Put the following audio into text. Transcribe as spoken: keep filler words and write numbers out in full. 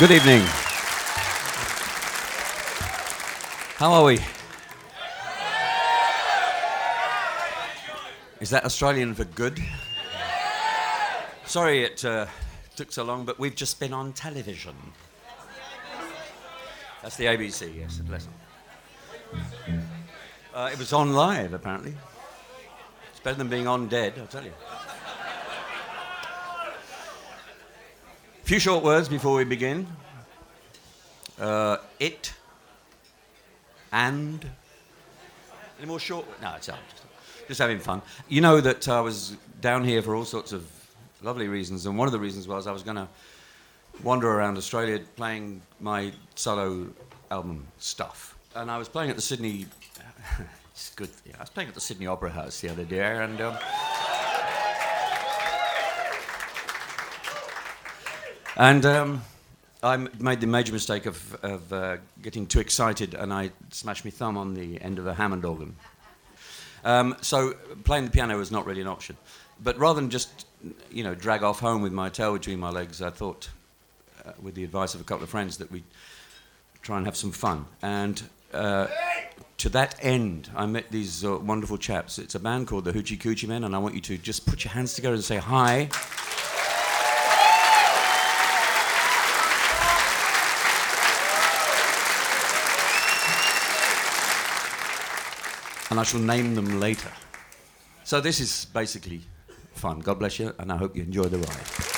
Good evening. How are we? Is that Australian for good? Sorry it uh, took so long, but we've just been on television. That's the A B C, yes, bless them. Uh, it was on live, apparently. It's better than being on dead, I'll tell you. A few short words before we begin. Uh, it and any more short? No, it's not. Just, just having fun. You know that I was down here for all sorts of lovely reasons, and one of the reasons was I was going to wander around Australia playing my solo album stuff. And I was playing at the Sydney. It's good. Yeah, I was playing at the Sydney Opera House the other day, and. Um, And um, I m- made the major mistake of, of uh, getting too excited, and I smashed my thumb on the end of a Hammond organ. Um, so playing the piano was not really an option. But rather than just, you know, drag off home with my tail between my legs, I thought, uh, with the advice of a couple of friends, that we'd try and have some fun. And uh, to that end, I met these uh, wonderful chaps. It's a band called the Hoochie Coochie Men, and I want you to just put your hands together and say hi. And I shall name them later. So this is basically fun. God bless you, and I hope you enjoy the ride.